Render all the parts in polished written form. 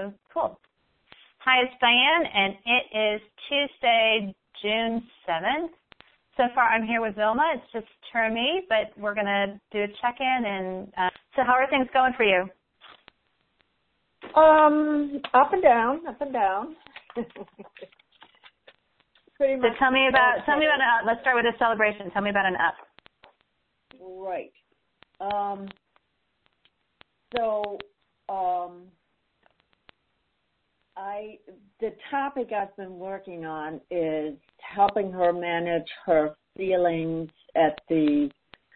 So cool. Hi, it's Diane, and it is Tuesday, June 7th. So far, I'm here with Vilma. It's just her and me, but we're going to do a check-in. And so how are things going for you? Up and down. Pretty much. So tell me about an up. Let's start with a celebration. Tell me about an up. Right. The topic I've been working on is helping her manage her feelings at the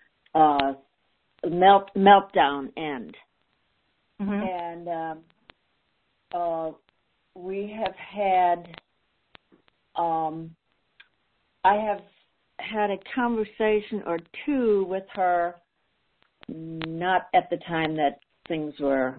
meltdown end. Mm-hmm. And we have had, I have had a conversation or two with her, not at the time that things were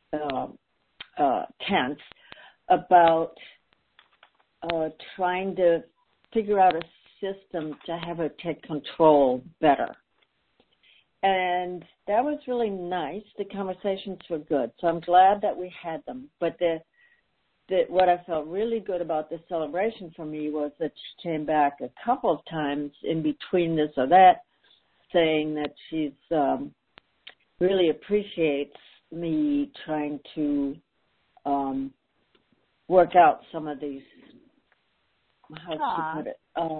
tense, about trying to figure out a system to have her take control better. And that was really nice. The conversations were good. So I'm glad that we had them. But what I felt really good about this celebration for me was that she came back a couple of times in between this or that, saying that she's really appreciates me trying to work out some of these, how she put it,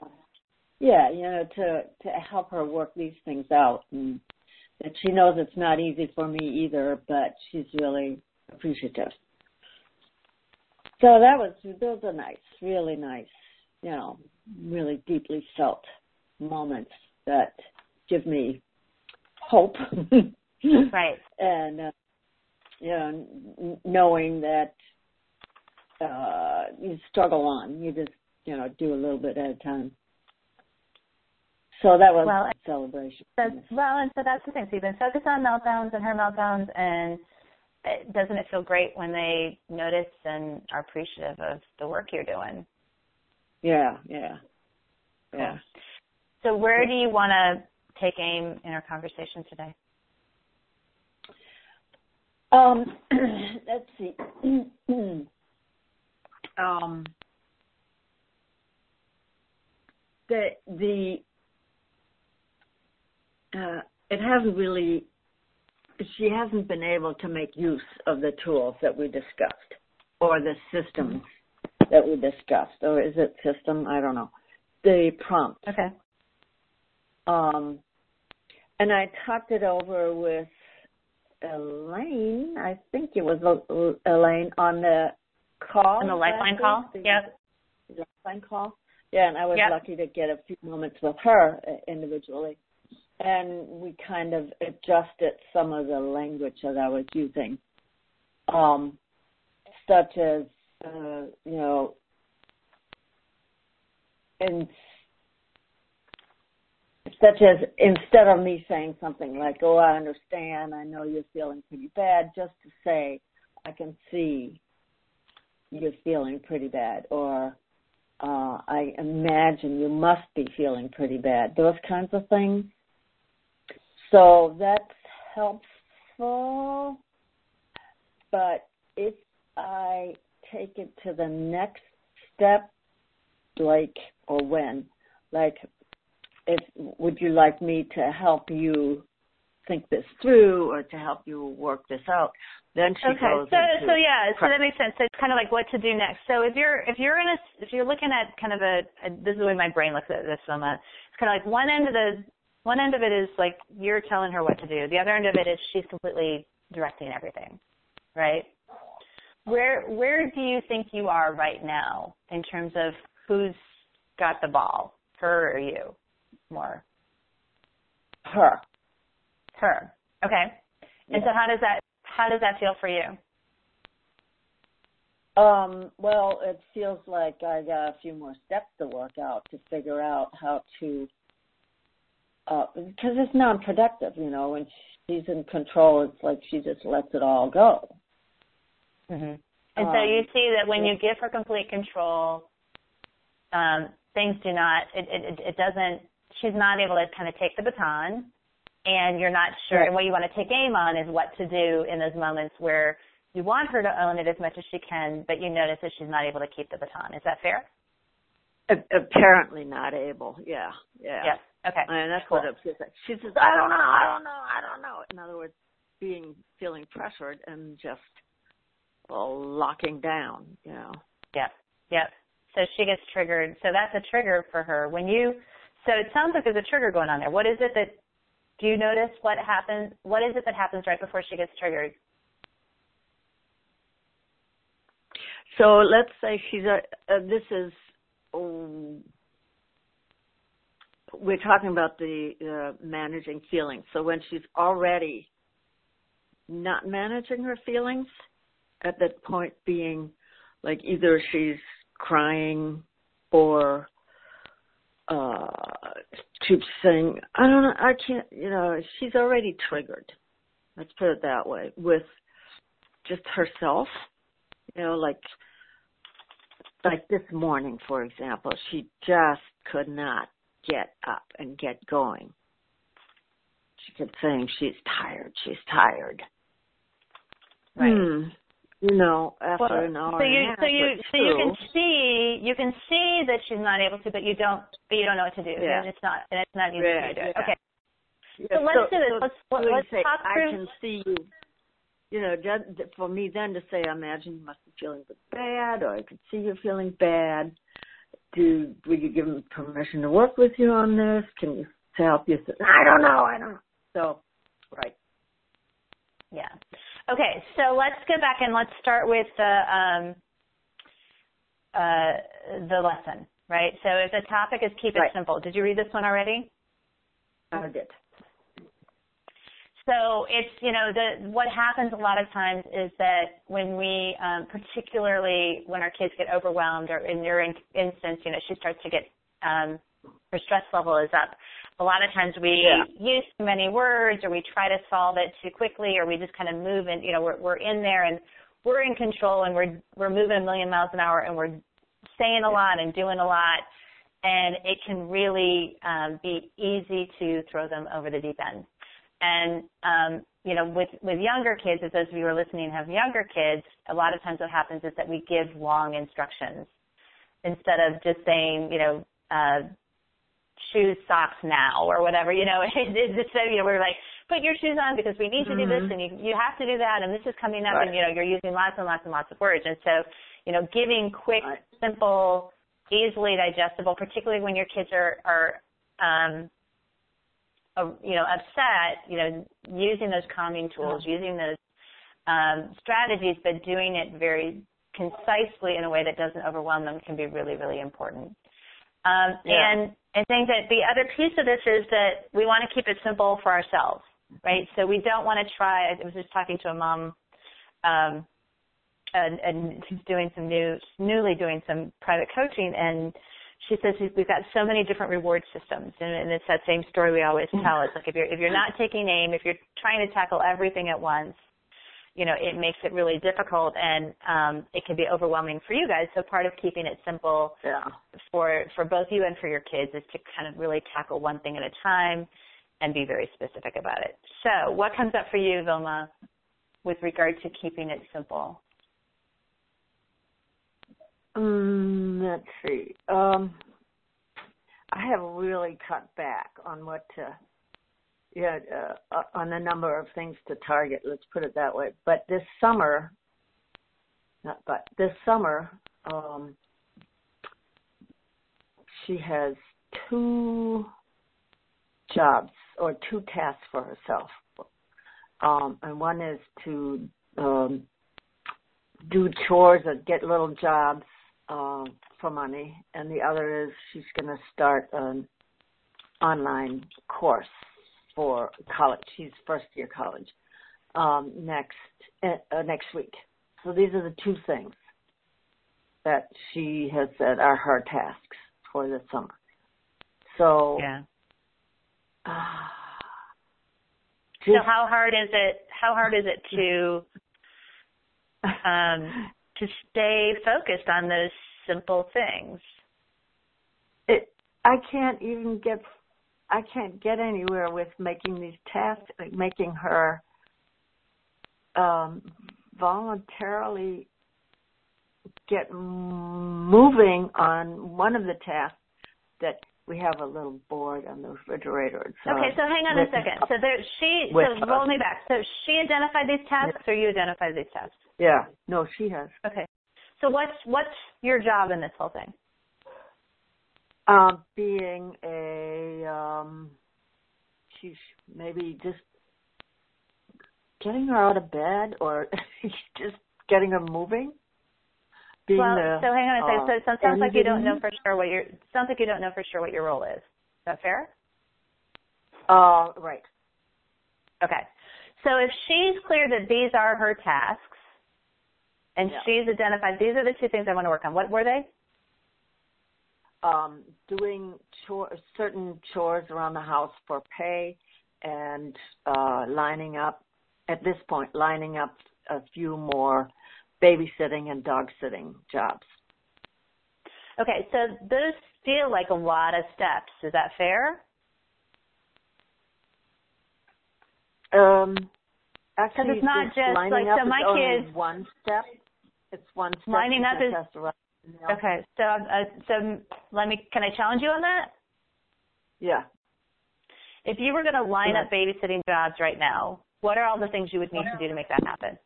to help her work these things out. And that she knows it's not easy for me either, but she's really appreciative. So those are nice, really nice, really deeply felt moments that give me hope. Right. And, knowing that you struggle on. You just, do a little bit at a time. So that was a celebration. And so that's the thing. So you've been focused on meltdowns and her meltdowns, and doesn't it feel great when they notice and are appreciative of the work you're doing? Yeah. Cool. So where do you want to take aim in our conversation today? Let's see. It hasn't really, she hasn't been able to make use of the tools that we discussed or the systems that we discussed. Or is it system? I don't know. The prompts. Okay. And I talked it over with Elaine. I think it was Elaine on the call. On the Lifeline call? Yep. The Lifeline call. Yeah, and I was lucky to get a few moments with her individually. And we kind of adjusted some of the language that I was using, such as, instead of me saying something like, oh, I understand, I know you're feeling pretty bad, just to say, I can see you're feeling pretty bad, or I imagine you must be feeling pretty bad, those kinds of things. So that's helpful, but if I take it to the next step, would you like me to help you think this through or to help you work this out? Then she goes so that makes sense. So it's kind of like what to do next. So if you're looking at kind of this is the way my brain looks at this, Vilma. It's kind of like one end of it is like you're telling her what to do. The other end of it is she's completely directing everything, right? Where do you think you are right now in terms of who's got the ball, her or you? More. Her. Okay. And so how does that feel for you? Well, it feels like I got a few more steps to work out to figure out how to, because it's non-productive, when she's in control, it's like she just lets it all go. Mm-hmm. And so you see that when you give her complete control, things do not, it doesn't, she's not able to kind of take the baton, and you're not sure. Right. And what you want to take aim on is what to do in those moments where you want her to own it as much as she can, but you notice that she's not able to keep the baton. Is that fair? Apparently not able. Yeah. Yes. Okay. And that's cool. what upsets her. She says, I don't know. In other words, feeling pressured and just locking down, Yep. So she gets triggered. So that's a trigger for her. So it sounds like there's a trigger going on there. What is it do you notice what happens? What is it that happens right before she gets triggered? So let's say we're talking about the managing feelings. So when she's already not managing her feelings, at that point being like either she's crying or keeps saying, I don't know, I can't, she's already triggered. Let's put it that way, with just herself, like this morning, for example, she just could not get up and get going. She kept saying she's tired. Right. After an hour and a half. So you can see that she's not able to, but you don't know what to do. Yeah. And it's not easy for you to do it. Yeah. Okay. Yeah, So let's do this. Let's say, talk through. I can see you. For me then to say, I imagine you must be feeling bad, or I could see you feeling bad. Will you give them permission to work with you on this? Can you help you? I don't know. So, right. Yeah. Okay, so let's go back and let's start with the lesson, right? So if the topic is keep it simple. Did you read this one already? I did. So it's, what happens a lot of times is that when we, particularly when our kids get overwhelmed, or in your instance, she starts to get, her stress level is up. A lot of times we use too many words, or we try to solve it too quickly, or we just kind of move and, we're in there and we're in control, and we're moving a million miles an hour, and we're saying a lot and doing a lot. And it can really be easy to throw them over the deep end. And, with younger kids, as those of you who are listening have younger kids, a lot of times what happens is that we give long instructions instead of just saying, shoes, socks now, or whatever, we're like, put your shoes on because we need to do this, and you have to do that, and this is coming up, and, you're using lots and lots and lots of words. And so, giving quick, simple, easily digestible, particularly when your kids are upset, using those calming tools, using those strategies, but doing it very concisely in a way that doesn't overwhelm them can be really, really important. And I think that the other piece of this is that we want to keep it simple for ourselves, right? So we don't want to try. I was just talking to a mom, and she's newly doing some private coaching, and she says we've got so many different reward systems, and it's that same story we always tell. It's like if you're not taking aim, if you're trying to tackle everything at once, it makes it really difficult, and it can be overwhelming for you guys. So part of keeping it simple for both you and for your kids is to kind of really tackle one thing at a time and be very specific about it. So what comes up for you, Vilma, with regard to keeping it simple? Let's see. I have really cut back on on the number of things to target. Let's put it that way. But this summer, she has 2 jobs or 2 tasks for herself, and one is to do chores or get little jobs for money, and the other is she's going to start an online course for college. She's first year college next week. So these are the 2 things that she has said are her tasks for this summer. So so how hard is it to stay focused on those simple things? I can't get anywhere with making these tasks, like making her voluntarily get moving on one of the tasks that we have a little board on the refrigerator. Okay, so hang on a second. So roll me back. So she identified these tasks, or you identified these tasks? Yeah. No, she has. Okay. So what's your job in this whole thing? Being a she's maybe just getting her out of bed, or just getting her moving. So hang on a second. So it sounds like you don't know for sure what your role is. Is that fair? Right. Okay. So if she's clear that these are her tasks, and she's identified these are the two things I want to work on. What were they? Doing certain chores around the house for pay, and lining up a few more babysitting and dog sitting jobs. Okay, so those feel like a lot of steps. Is that fair? Actually, it's not just lining like up so. My is kids one step. It's one step. Lining up is okay. So can I challenge you on that? Yeah. If you were going to line up babysitting jobs right now, what are all the things you would need to do to make that happen?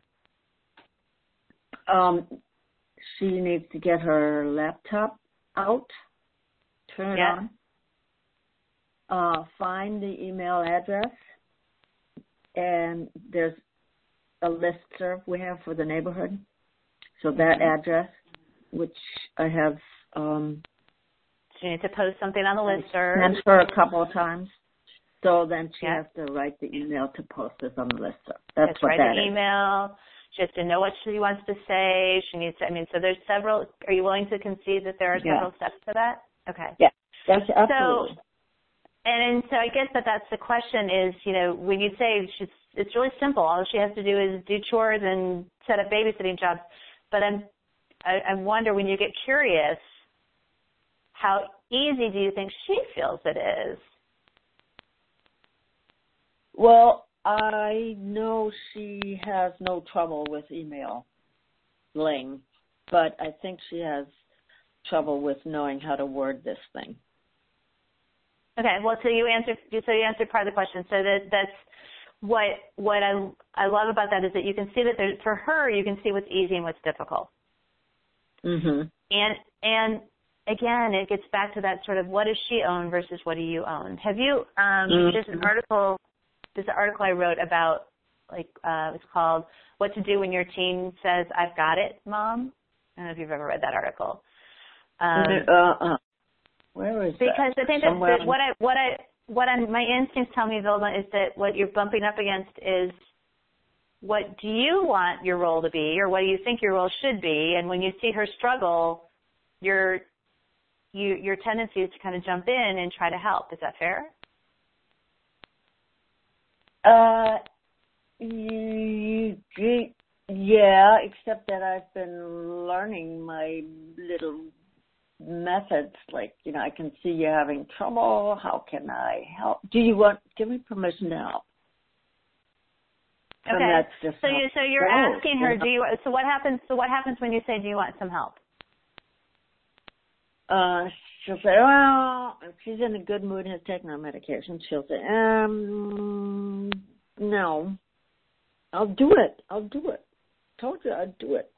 She needs to get her laptop out, turn it on, find the email address, and there's a listserv we have for the neighborhood. So that address, which I have... she needs to post something on the listserv. Sent her a couple of times. So then she has to write the email to post this on the listserv. That's what that is. Write the email. She has to know what she wants to say. She needs to, so there's several. Are you willing to concede that there are several steps to that? Okay. Yeah, that's absolutely. So I guess that's the question is, when you say it's really simple. All she has to do is do chores and set up babysitting jobs. But I wonder, when you get curious, how easy do you think she feels it is? Well, I know she has no trouble with emailing, but I think she has trouble with knowing how to word this thing. Okay, well, so you answered part of the question. So that's what I love about that is that you can see that for her, you can see what's easy and what's difficult. Mhm. And again, it gets back to that sort of what does she own versus what do you own? Have you there's an article I wrote about it's called What to Do When Your Teen Says I've Got It, Mom. I don't know if you've ever read that article. Where is because that? I think that my instincts tell me, Vilma, is that what you're bumping up against is what do you want your role to be, or what do you think your role should be? And when you see her struggle, your tendency is to kind of jump in and try to help. Is that fair? Yeah, except that I've been learning my little methods. I can see you having trouble. How can I help? Give me permission to help. Okay. And that's just so you're asking her, what happens when you say, do you want some help? She'll say, well, if she's in a good mood and has taken her medication, she'll say, no, I'll do it. Told you I'd do it.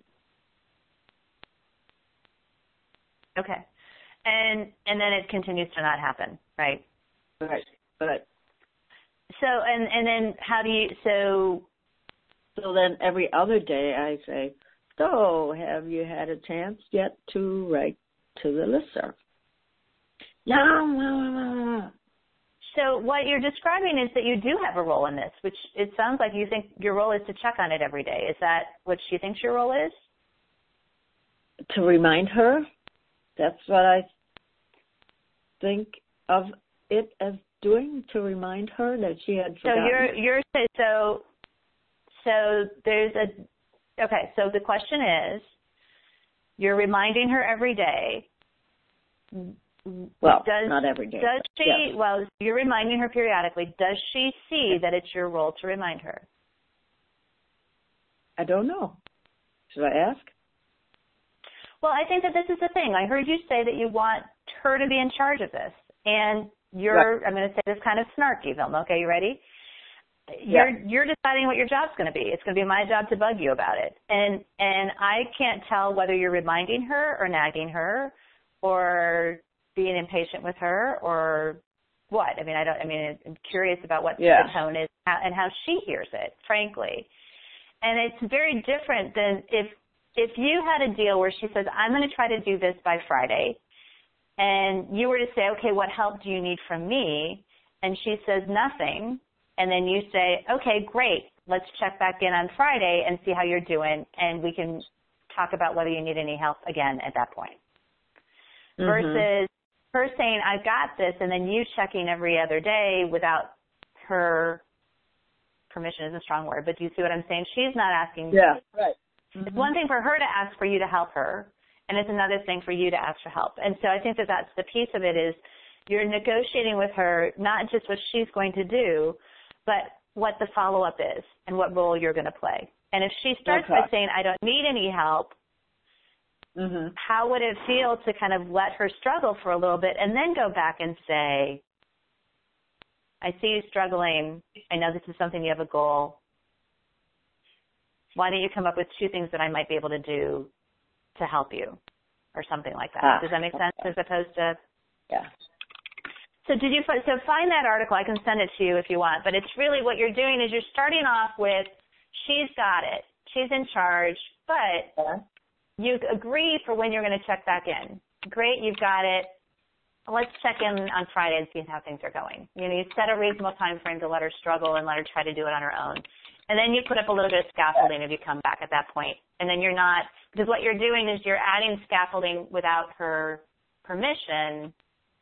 Okay. And then it continues to not happen, right? Right. But so and then how do you so then every other day I say, so have you had a chance yet to write to the listserv? No. So what you're describing is that you do have a role in this, which it sounds like you think your role is to check on it every day. Is that what she thinks your role is? To remind her. That's what I think of it as doing, to remind her that she had forgotten. So there's so the question is, you're reminding her every day. Well, not every day. Does she? Yes. Well, you're reminding her periodically. Does she see that it's your role to remind her? I don't know. Should I ask? Well, I think that this is the thing. I heard you say that you want her to be in charge of this. And Right. I'm going to say this kind of snarky, Vilma. Okay, you ready? Yeah. You're deciding what your job's going to be. It's going to be my job to bug you about it. And I can't tell whether you're reminding her or nagging her or being impatient with her or what. I'm curious about what the tone is and how she hears it, frankly. And it's very different than if you had a deal where she says, I'm going to try to do this by Friday, and you were to say, okay, what help do you need from me? And she says nothing, and then you say, okay, great, let's check back in on Friday and see how you're doing, and we can talk about whether you need any help again at that point. Mm-hmm. Versus her saying, I've got this, and then you checking every other day without her permission is a strong word, but do you see what I'm saying? She's not asking. Yeah, right. Mm-hmm. It's one thing for her to ask for you to help her, and it's another thing for you to ask for help. And so I think that that's the piece of it is you're negotiating with her not just what she's going to do, but what the follow-up is and what role you're going to play. And if she starts by saying, I don't need any help, how would it feel to kind of let her struggle for a little bit and then go back and say, I see you struggling. I know this is something you have a goal. Why don't you come up with 2 things that I might be able to do to help you or something like that? Does that make sense as opposed to? Yeah. So find that article. I can send it to you if you want. But it's really what you're doing is you're starting off with she's got it. She's in charge. But you agree for when you're going to check back in. Great, you've got it. Let's check in on Friday and see how things are going. You set a reasonable time frame to let her struggle and let her try to do it on her own. And then you put up a little bit of scaffolding if you come back at that point. And then you're not, because what you're doing is you're adding scaffolding without her permission.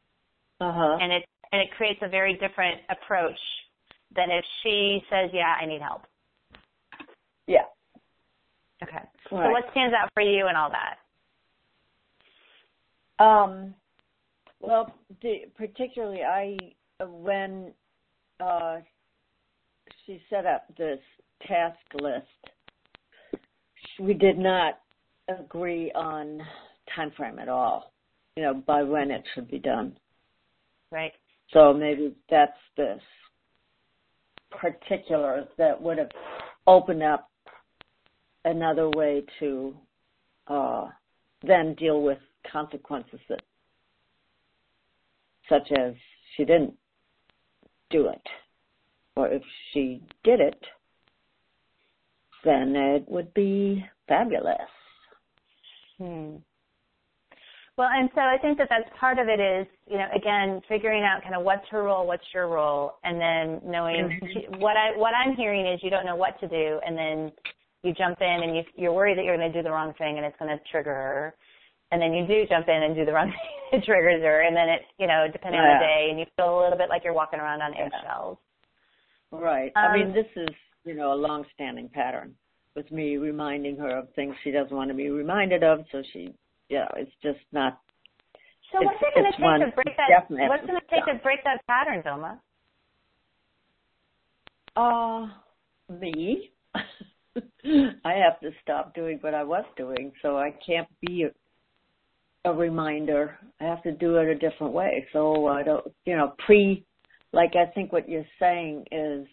And it creates a very different approach than if she says, yeah, I need help. Yeah. Okay. Right. So what stands out for you and all that? Well, particularly when she set up this task list, we did not agree on time frame at all, by when it should be done. Right. So maybe that's this particular that would have opened up another way to then deal with consequences such as she didn't do it. Or if she did it, then it would be fabulous. Well, and so I think that that's part of it is, again, figuring out kind of what's her role, what's your role, and then knowing what I'm hearing is you don't know what to do, and then you jump in and you're worried that you're going to do the wrong thing and it's going to trigger her. And then you do jump in and do the wrong thing, it triggers her, and then it, depending on the day, and you feel a little bit like you're walking around on eggshells. Right. This is, a long-standing pattern with me reminding her of things she doesn't want to be reminded of, so she, it's just not. So what's it going to take to break that? What's going to take to break that pattern, Vilma? Me. I have to stop doing what I was doing, so I can't be a reminder. I have to do it a different way. So I don't, like I think what you're saying is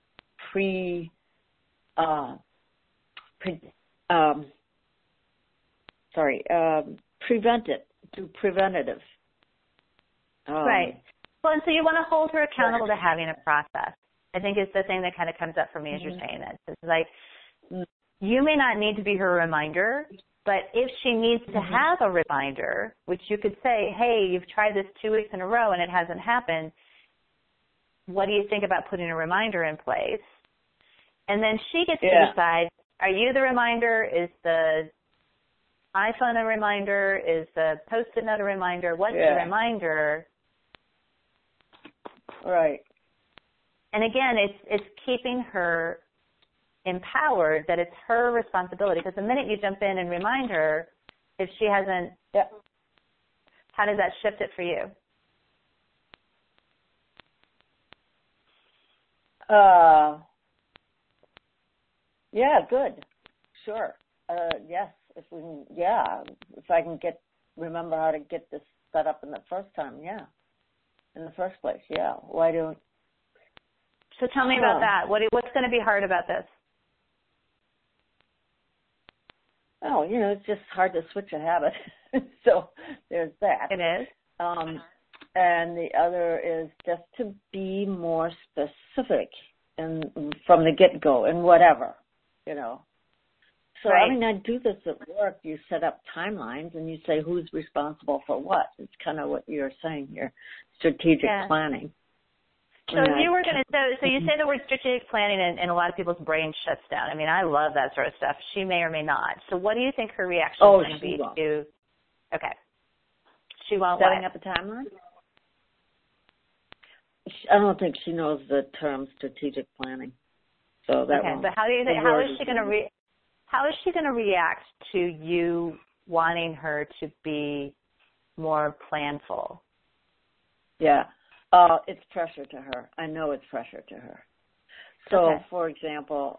prevent it, do preventative. Right. Well, and so you want to hold her accountable to having a process. I think it's the thing that kind of comes up for me as you're saying this. It's like, you may not need to be her reminder, but if she needs to have a reminder, which you could say, hey, you've tried this 2 weeks in a row and it hasn't happened, what do you think about putting a reminder in place? And then she gets to decide, are you the reminder? Is the iPhone a reminder? Is the Post-it note a reminder? What's the reminder? Right. And again, it's keeping her empowered that it's her responsibility. Because the minute you jump in and remind her, if she hasn't, how does that shift it for you? Yeah, good. sure. Yes, if we can, yeah. If I can remember how to get this set up in the first time, yeah. In the first place, yeah. Why don't? So tell me about that. What's going to be hard about this? Oh, it's just hard to switch a habit. So there's that. It is. And the other is just to be more specific from the get-go and whatever, So, right. I mean, I do this at work. You set up timelines and you say who's responsible for what. It's kind of what you're saying here, strategic planning. So if you were going to, so you say the word strategic planning and a lot of people's brain shuts down. I mean, I love that sort of stuff. She may or may not. So what do you think her reaction is going to be to, okay. She won't setting up a timeline? I don't think she knows the term strategic planning. So that okay, but how do you think, how is she going to react to you wanting her to be more planful? Yeah. It's pressure to her. I know it's pressure to her. So, for example,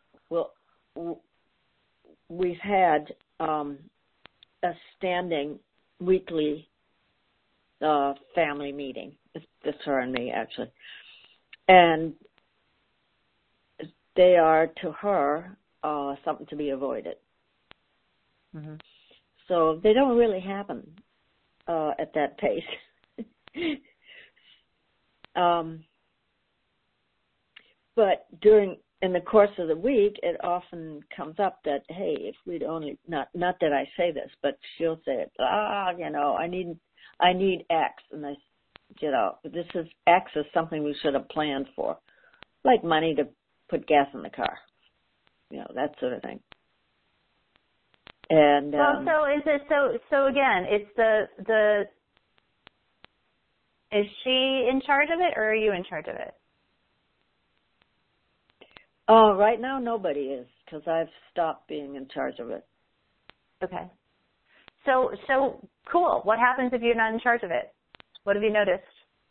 we've had a standing weekly family meeting. It's her and me, actually. And they are, to her, something to be avoided. Mm-hmm. So they don't really happen at that pace. But in the course of the week, it often comes up that, hey, if we'd only, not that I say this, but she'll say it, I need X. And X is something we should have planned for, like money to put gas in the car, that sort of thing. And so is it so again? It's is she in charge of it, or are you in charge of it? Right now nobody is, because I've stopped being in charge of it. Okay. So cool. What happens if you're not in charge of it? What have you noticed?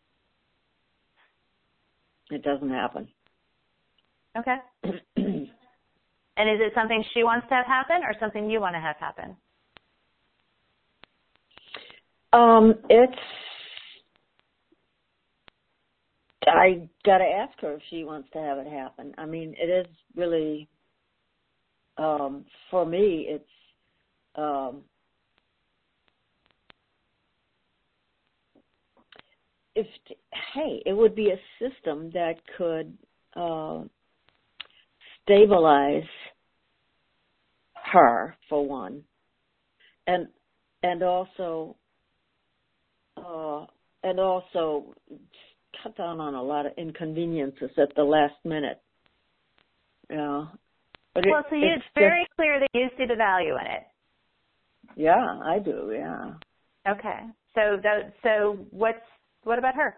It doesn't happen. Okay. And is it something she wants to have happen or something you want to have happen? I got to ask her if she wants to have it happen. I mean, it is really, for me, it's, it would be a system that could stabilize her, for one, and also cut down on a lot of inconveniences at the last minute. But it's very clear that you see the value in it. Yeah, I do. Yeah. Okay. So what about her?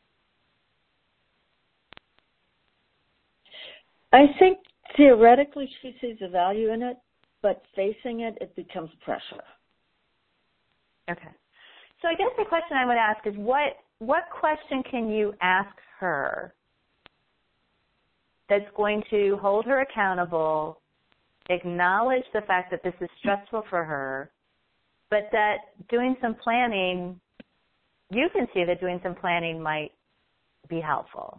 I think theoretically she sees the value in it, but facing it becomes pressure. Okay. So I guess the question I would ask is what question can you ask her that's going to hold her accountable, acknowledge the fact that this is stressful for her, but that doing some planning, you can see that doing some planning might be helpful.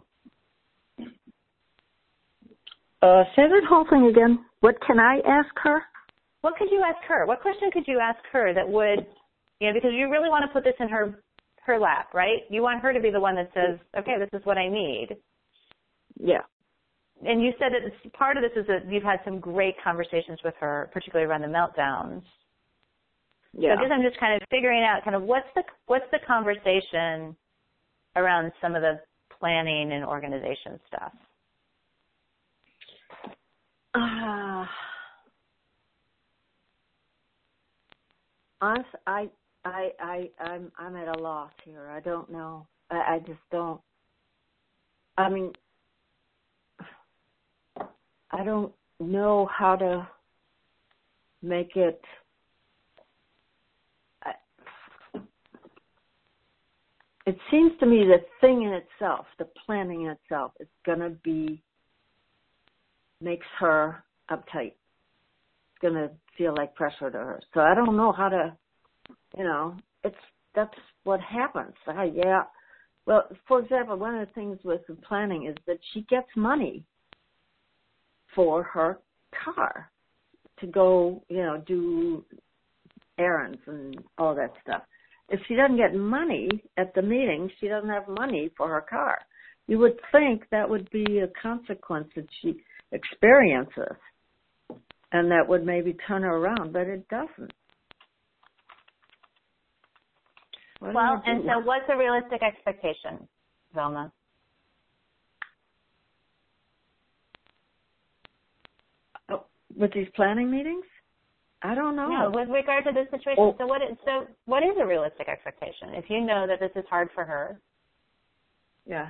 Say that whole thing again. What can I ask her? What could you ask her? What question could you ask her that would, because you really want to put this in her lap, right? You want her to be the one that says, okay, this is what I need. Yeah. And you said that part of this is that you've had some great conversations with her, particularly around the meltdowns. Yeah. So I guess I'm just kind of figuring out kind of what's the conversation around some of the planning and organization stuff. Honestly, I'm at a loss here. I don't know. I just don't. I mean, I don't know how to make it. It seems to me the thing in itself, the planning in itself, is going to makes her uptight. going to feel like pressure to her. So I don't know how to, that's what happens. Yeah. Well, for example, one of the things with the planning is that she gets money for her car to go, do errands and all that stuff. If she doesn't get money at the meeting, she doesn't have money for her car. You would think that would be a consequence that she experiences, and that would maybe turn her around, but it doesn't. Well, and so what's a realistic expectation, Velma? With these planning meetings? I don't know. No, with regard to this situation. So what is a realistic expectation? If you know that this is hard for her. Yeah.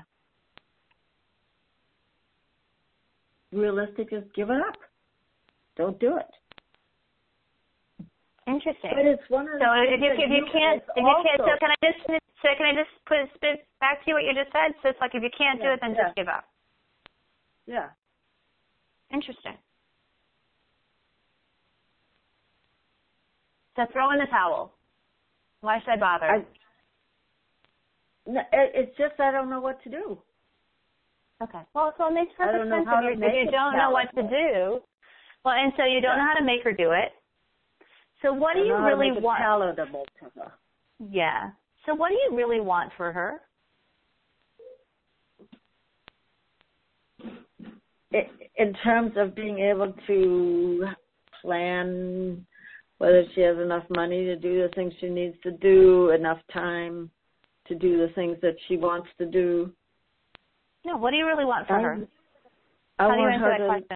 Realistic is give it up. Don't do it. Interesting. But it's one of the if you can't, so can I just spit back to you what you just said? So it's like if you can't do it, then just give up. Yeah. Interesting. So throw in the towel. Why should I bother? It's just I don't know what to do. Okay. Well, so it makes perfect sense if you don't know what to do. Well, and so you don't know how to make her do it. So what do you really want? Palatable to her. Yeah. So what do you really want for her? In terms of being able to plan whether she has enough money to do the things she needs to do, enough time to do the things that she wants to do. No, what do you really want for her? I How do you want answer her that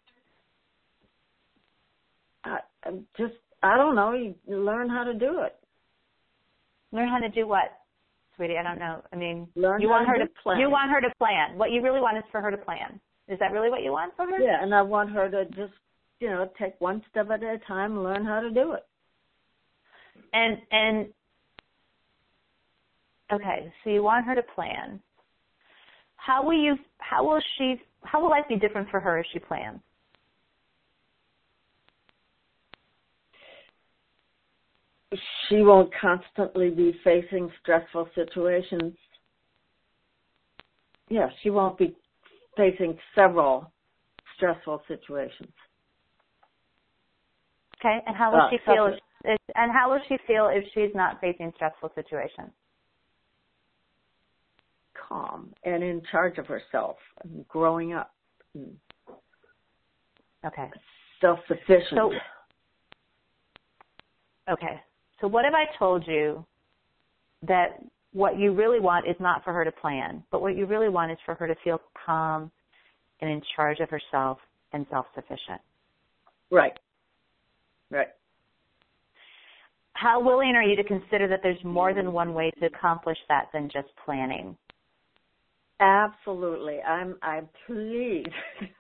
question? I don't know, you learn how to do it. Learn how to do what, sweetie? I don't know. I mean, learn you how want her to plan. You want her to plan. What you really want is for her to plan. Is that really what you want for her? Yeah, and I want her to just, take one step at a time and learn how to do it. And okay, so you want her to plan. How will life be different for her if she plans? She won't constantly be facing stressful situations. Yeah, she won't be facing several stressful situations. Okay, and how will she feel? And how will she feel if she's not facing stressful situations? Calm and in charge of herself, and growing up. Okay. Self-sufficient. So what if I told you that what you really want is not for her to plan, but what you really want is for her to feel calm and in charge of herself and self-sufficient? Right. How willing are you to consider that there's more than one way to accomplish that than just planning? Absolutely. I'm pleased.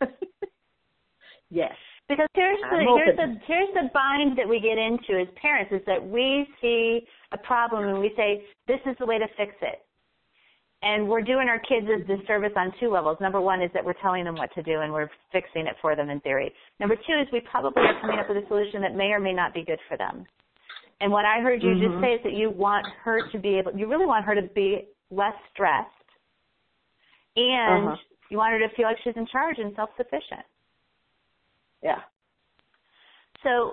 Yes. Because here's the bind that we get into as parents is that we see a problem and we say, this is the way to fix it. And we're doing our kids a disservice on two levels. Number one is that we're telling them what to do and we're fixing it for them in theory. Number two is we probably are coming up with a solution that may or may not be good for them. And what I heard you just say is that you really want her to be less stressed and you want her to feel like she's in charge and self-sufficient. Yeah. So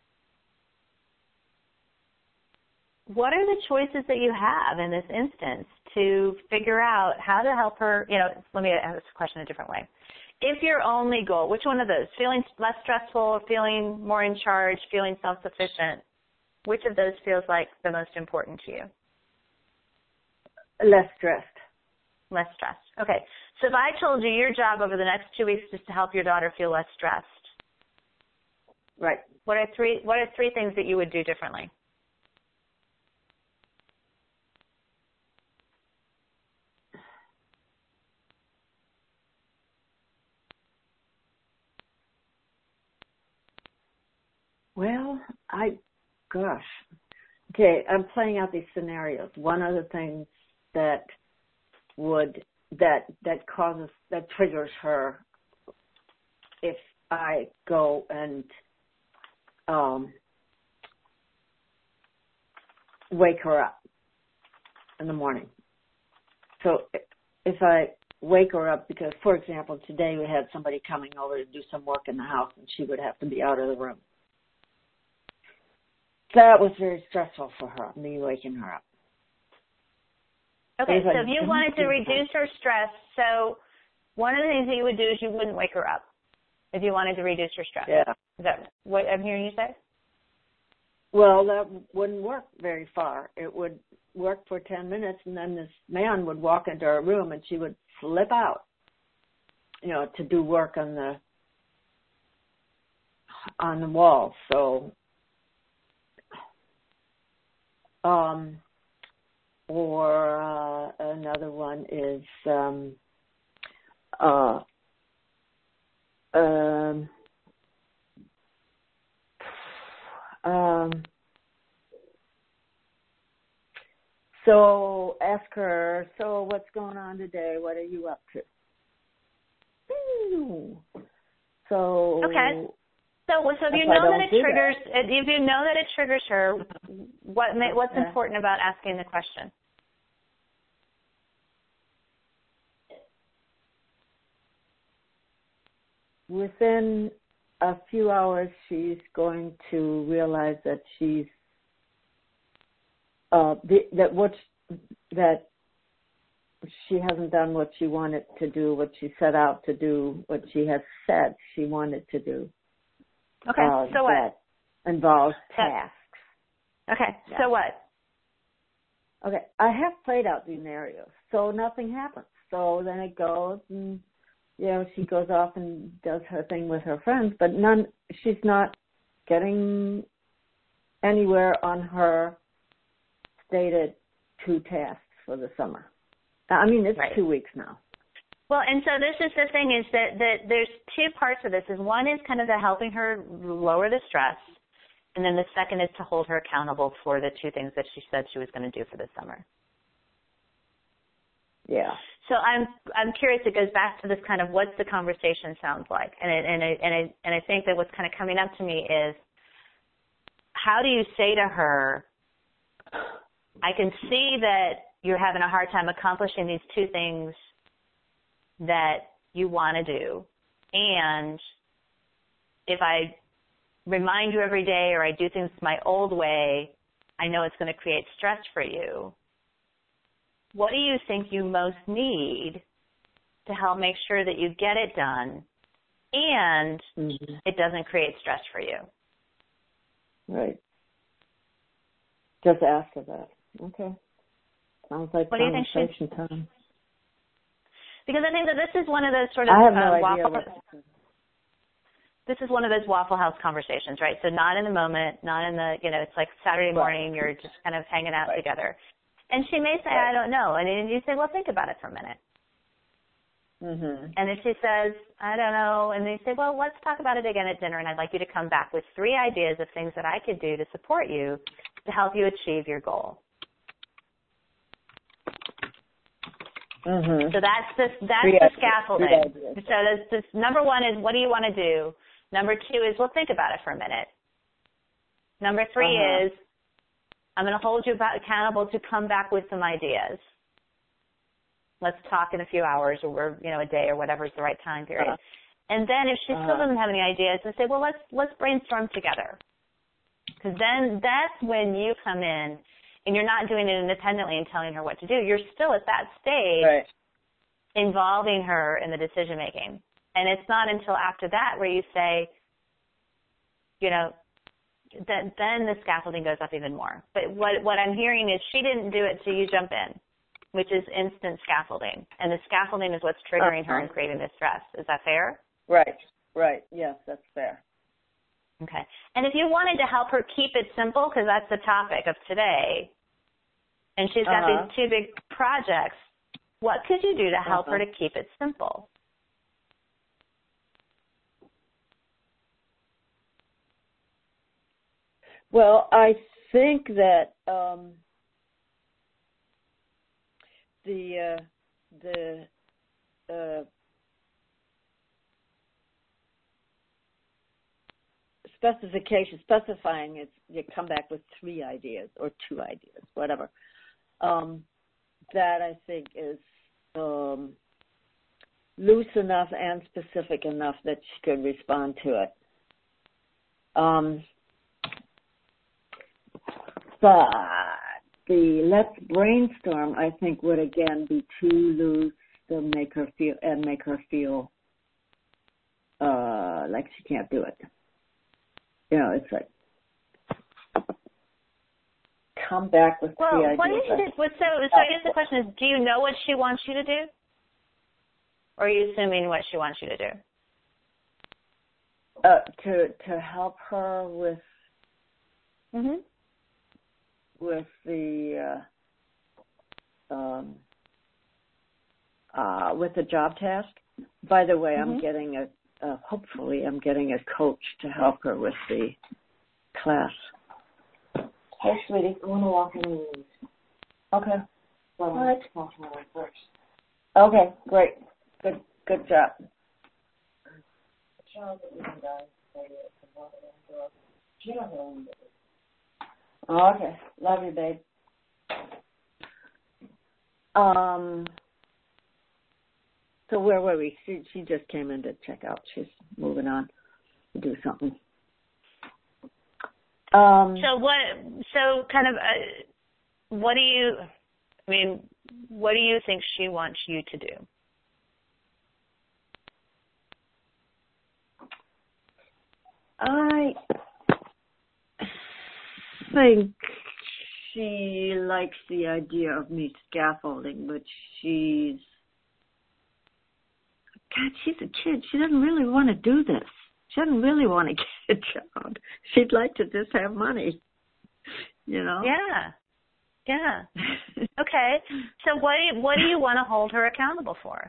what are the choices that you have in this instance to figure out how to help her? Let me ask this question a different way. If your only goal, which one of those, feeling less stressful, feeling more in charge, feeling self-sufficient, which of those feels like the most important to you? Less stressed. Less stressed. Okay. So if I told you your job over the next 2 weeks is to help your daughter feel less stressed, right? What are three things that you would do differently? Well, okay, I'm playing out these scenarios. One of the things that triggers her if I go and wake her up in the morning. So if I wake her up, because, for example, today we had somebody coming over to do some work in the house, and she would have to be out of the room. That was very stressful for her, me waking her up. Okay, so if you wanted to reduce her stress, so one of the things that you would do is you wouldn't wake her up if you wanted to reduce her stress. Yeah. Is that what I'm hearing you say? Well, that wouldn't work very far. It would work for 10 minutes, and then this man would walk into her room, and she would flip out, to do work on the wall. So, or another one is so ask her, so what's going on today? What are you up to? So okay. So if you know that it triggers her, what's important about asking the question? Within a few hours, she's going to realize that she's that she hasn't done what she wanted to do, what she set out to do, what she has said she wanted to do. Okay, so what? That involves tasks. Okay, yeah. So what? Okay, I have played out these scenarios, so nothing happens. So then it goes, and she goes off and does her thing with her friends, but she's not getting anywhere on her stated 2 tasks for the summer. I mean, it's right. 2 weeks now. Well, and so this is the thing is that there's 2 parts of this. One is kind of the helping her lower the stress, and then the second is to hold her accountable for the 2 things that she said she was going to do for the summer. Yeah. So I'm curious. It goes back to this kind of what the conversation sounds like, and I think that what's kind of coming up to me is how do you say to her, I can see that you're having a hard time accomplishing these 2 things that you want to do, and if I remind you every day or I do things my old way, I know it's going to create stress for you. What do you think you most need to help make sure that you get it done and it doesn't create stress for you? Right. Just after that. Okay. Sounds like what conversation time. Because I think that this is one of those sort of I have no idea this is one of those Waffle House conversations, right? So not in the moment, not in the, it's like Saturday morning, you're just kind of hanging out together. And she may say, I don't know. And then you say, well, think about it for a minute. Mm-hmm. And if she says, I don't know, and then you say, well, let's talk about it again at dinner, and I'd like you to come back with 3 ideas of things that I could do to support you to help you achieve your goal. Mm-hmm. So that's the scaffolding. So this number 1 is, what do you want to do? Number 2 is, well, think about it for a minute. Number 3 is, I'm going to hold you accountable to come back with some ideas. Let's talk in a few hours or, a day or whatever is the right time period. And then if she still doesn't have any ideas, then say, well, let's brainstorm together. Because then that's when you come in and you're not doing it independently and telling her what to do. You're still at that stage involving her in the decision making. And it's not until after that where you say, then the scaffolding goes up even more. But what I'm hearing is she didn't do it, so you jump in, which is instant scaffolding. And the scaffolding is what's triggering her and creating the stress. Is that fair? Right. Yes, that's fair. Okay. And if you wanted to help her keep it simple, because that's the topic of today, and she's got these 2 big projects, what could you do to help her to keep it simple? Well, I think that specifying is you come back with 3 ideas or 2 ideas, whatever. That I think is loose enough and specific enough that she could respond to it. But the let's brainstorm, I think, would again be too loose to make her feel like she can't do it. You know, it's like come back with 3 ideas. What is it? So I guess the question is, do you know what she wants you to do? Or are you assuming what she wants you to do? To help her with with the job task. By the way, I'm getting hopefully I'm getting a coach to help her with the class. Hey, sweetie, I want to walk in the room. Okay. Well, all right. Talk to her first. Okay, great. Good job. Okay, love you, babe. So where were we? She just came in to check out. She's moving on to do something. What do you think she wants you to do? I think she likes the idea of me scaffolding, but she's a kid. She doesn't really want to do this. She doesn't really want to get a job. She'd like to just have money, you know? Yeah. Okay. So what do you want to hold her accountable for?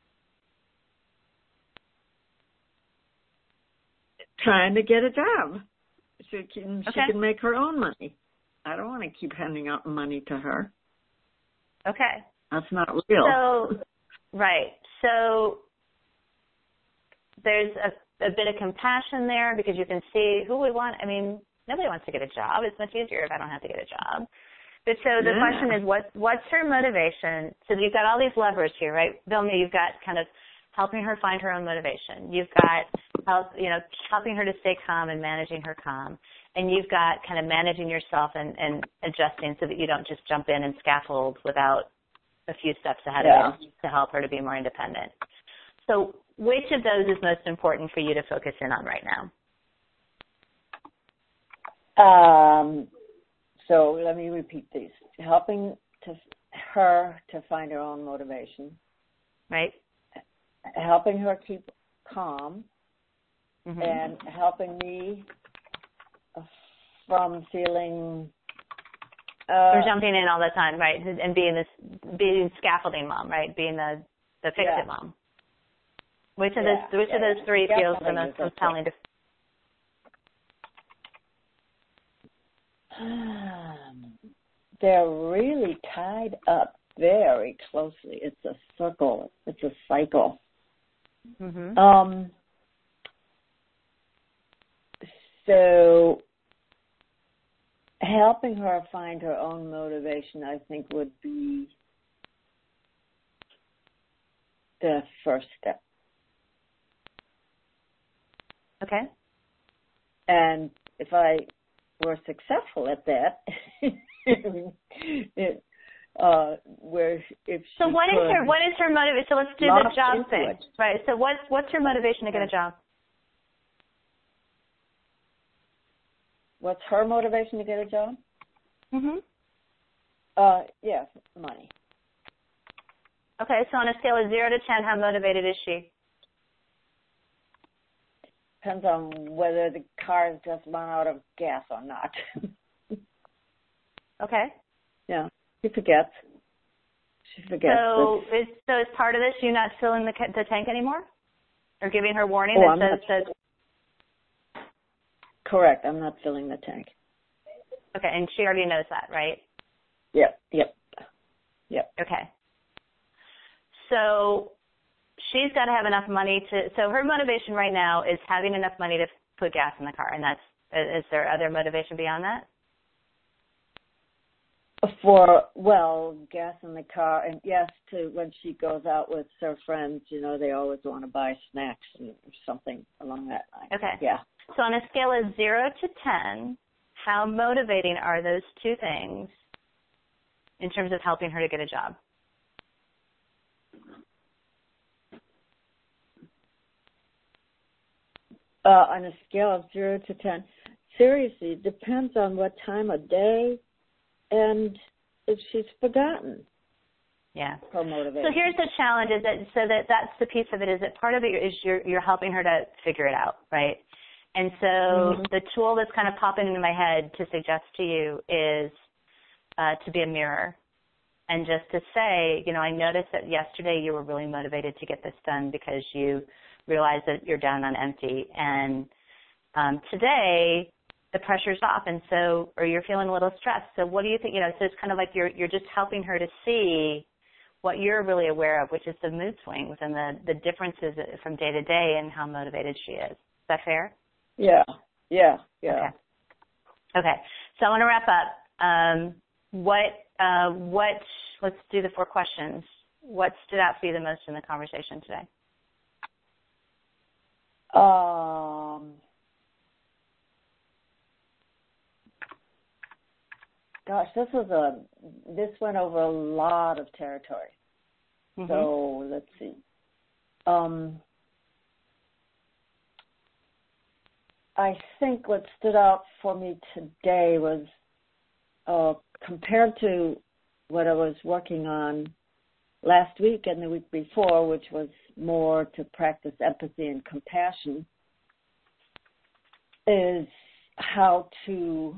Trying to get a job. She can make her own money. I don't want to keep handing out money to her. Okay. That's not real. So there's a bit of compassion there because you can see who we want. I mean, nobody wants to get a job. It's much easier if I don't have to get a job. But so the question is, what's her motivation? So you've got all these levers here, right? Vilma, you've got kind of helping her find her own motivation. You've got helping her to stay calm and managing her calm. And you've got kind of managing yourself and adjusting so that you don't just jump in and scaffold without a few steps ahead of it to help her to be more independent. So which of those is most important for you to focus in on right now? So let me repeat these. Helping her to find her own motivation. Right. Helping her keep calm. And helping me from feeling you're jumping in all the time, right? And being scaffolding mom, right? Being the fix-it mom. Which of those 3 feels the most compelling? They're really tied up very closely. It's a circle. It's a cycle. So helping her find her own motivation, I think, would be the first step. Okay. And if I were successful at that, what is her motivation? So let's do the job thing, right? So what's her motivation to get a job? What's her motivation to get a job? Yes, money. Okay, so on a scale of 0 to 10, how motivated is she? Depends on whether the car has just run out of gas or not. Okay. Yeah, she forgets. So is part of this you not filling the tank anymore? Or giving her warning that says... Correct, I'm not filling the tank. Okay, and she already knows that, right? Yep. Okay. So she's got to have enough money so her motivation right now is having enough money put gas in the car, and is there other motivation beyond that? Gas in the car, and yes, to when she goes out with her friends, they always want to buy snacks and something along that line. Okay. Yeah. So on a scale of 0 to 10, how motivating are those two things in terms of helping her to get a job? On a scale of 0 to 10, seriously, it depends on what time of day and if she's forgotten. Yeah. Her motivation. So here's the challenge: that's the piece of it. Is that part of it is you're helping her to figure it out, right? And so the tool that's kind of popping into my head to suggest to you is to be a mirror, and just to say, I noticed that yesterday you were really motivated to get this done because you realized that you're down on empty, and today the pressure's off, and so, or you're feeling a little stressed. So what do you think? So it's kind of like you're just helping her to see what you're really aware of, which is the mood swings and the differences from day to day and how motivated she is. Is that fair? Yeah. Okay. So I want to wrap up. Let's do the 4 questions. What stood out for you the most in the conversation today? Gosh, this went over a lot of territory. Mm-hmm. So let's see. I think what stood out for me today was compared to what I was working on last week and the week before, which was more to practice empathy and compassion, is how to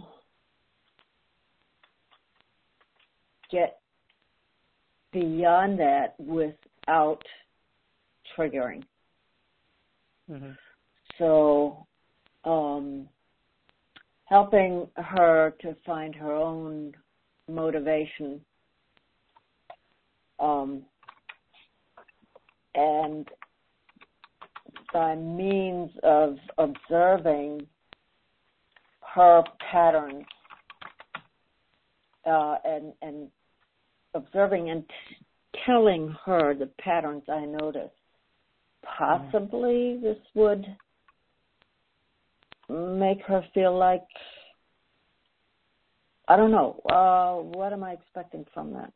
get beyond that without triggering. Mm-hmm. So helping her to find her own motivation and by means of observing her patterns and observing and telling her the patterns I noticed. Possibly this would make her feel like, I don't know, what am I expecting from that?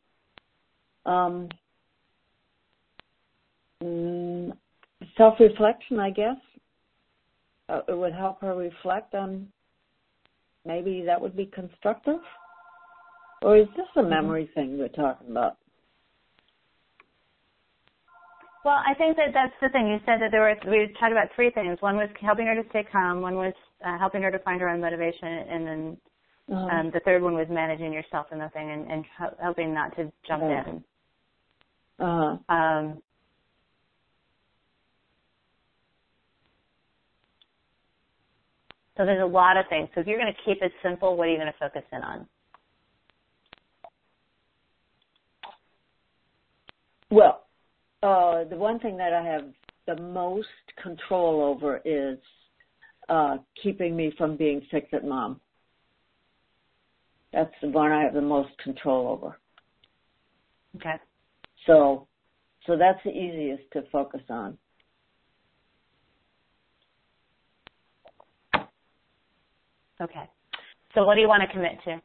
Self-reflection, I guess. It would help her reflect on maybe that would be constructive? Or is this a memory thing we're talking about? Well, I think that's the thing. You said that we talked about 3 things. One was helping her to stay calm. One was helping her to find her own motivation. And then the third one was managing yourself in the thing and helping not to jump in. So there's a lot of things. So if you're going to keep it simple, what are you going to focus in on? Well, the one thing that I have the most control over is keeping me from being fix-it mom. That's the one I have the most control over. Okay. So that's the easiest to focus on. Okay. So what do you want to commit to?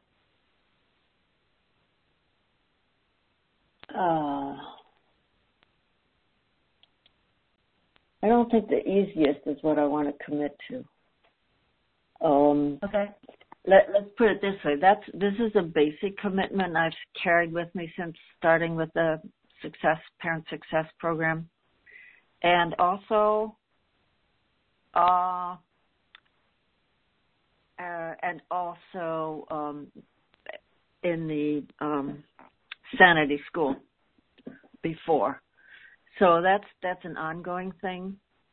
I don't think the easiest is what I want to commit to. Okay. Let's put it this way. This is a basic commitment I've carried with me since starting with the Parent Success Program. And also, in the Sanity School before. So that's an ongoing thing.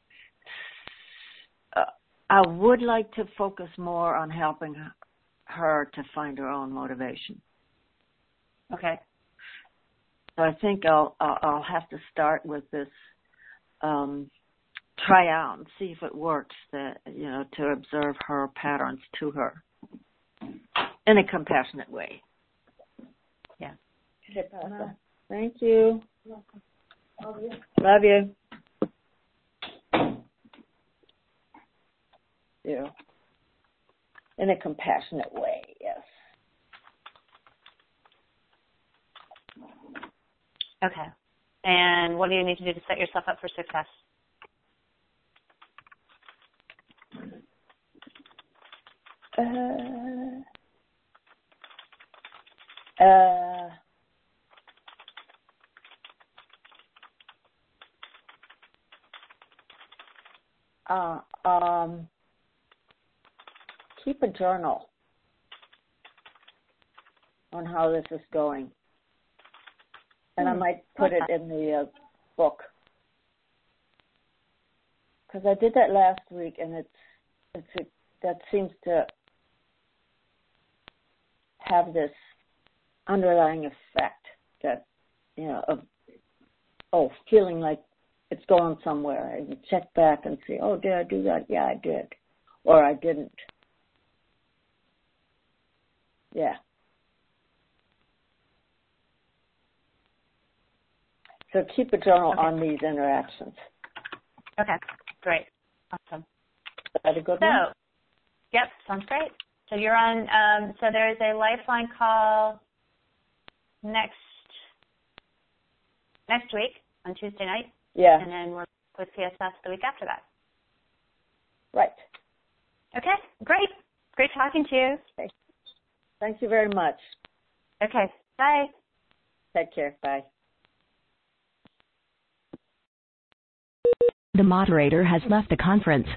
I would like to focus more on helping her to find her own motivation. Okay. So I think I'll have to start with this try out and see if it works, to observe her patterns to her in a compassionate way. Yeah. Okay, Pastor. Thank you. Love you. Yeah. In a compassionate way, yes. Okay. And what do you need to do to set yourself up for success? Keep a journal on how this is going. And I might put it in the book. Because I did that last week, and that seems to have this underlying effect that, of feeling like it's going somewhere. And you check back and see, oh, did I do that? Yeah, I did. Or I didn't. Yeah. So keep a journal on these interactions. Okay, great. Awesome. Is that a good one? Yep, sounds great. So you're on, so there's a Lifeline call next week on Tuesday night. Yeah. And then we're with PSS the week after that. Right. Okay, great. Great talking to you. Okay. Thank you very much. Okay, bye. Take care. Bye. The moderator has left the conference.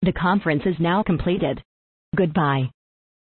The conference is now completed. Goodbye.